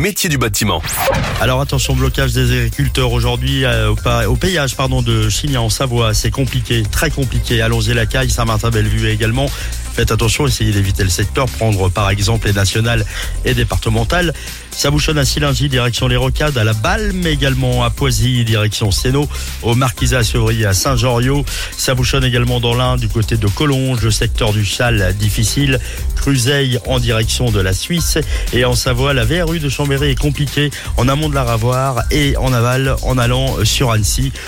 métiers du bâtiment. Alors attention, blocage des agriculteurs aujourd'hui au péage de Chigny en Savoie. C'est compliqué, très compliqué. Allons-y, la Caille, Saint-Martin-Bellevue également. Faites attention, essayez d'éviter le secteur. Prendre par exemple les nationales et départementales. Ça bouchonne à Silingy, direction les Rocades, à la Balle, mais également à Poisy, direction Sénaux, au Marquisat-Sevry, à Saint-Joriot. Ça bouchonne également dans l'Ain, du côté de Collonges, le secteur du Chal, difficile. Cruzeil en direction de la Suisse. Et en Savoie, la VRU de Chambéry est compliquée en amont de la Ravoire et en aval en allant sur Annecy.